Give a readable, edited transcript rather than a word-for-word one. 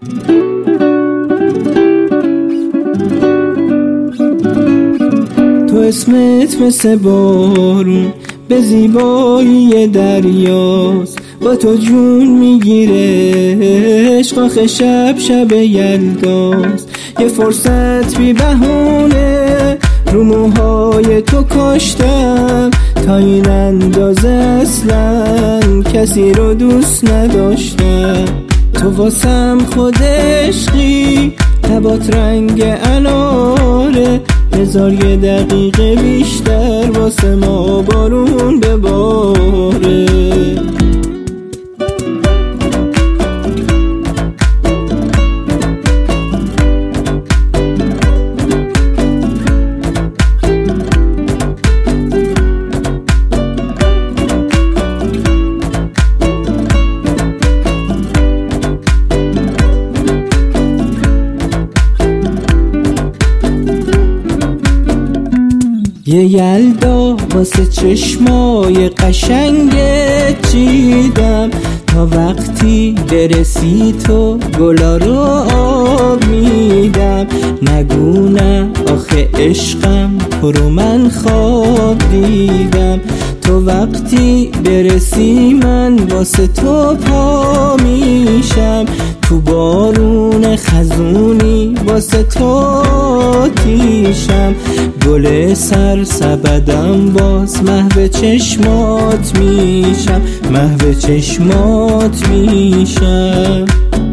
تو اسمت مثل بارون به زیبایی دریاست، با تو جون میگیره عشق، آخه شب شب یلداست. یه فرصت بی بهونه رو موهای تو کاشتم، تا این اندازه اصلا کسی رو دوست نداشتم. تو واسم خود عشقی، لبات رنگ اناره، بذار یه دقیقه بیشتر واسه ما بارون بباره. یه یلدا واسه چشمای قشنگت چیدم، تا وقتی برسی تو گلا رو آب میدم. نگو نه آخه عشقم تو رو من خواب دیدم، تو وقتی برسی من واسه تو پا میشم. تو بارون خزونی واسه تو تیشم، گل سر سبدم باز محو چشمات میشم، محو چشمات میشم.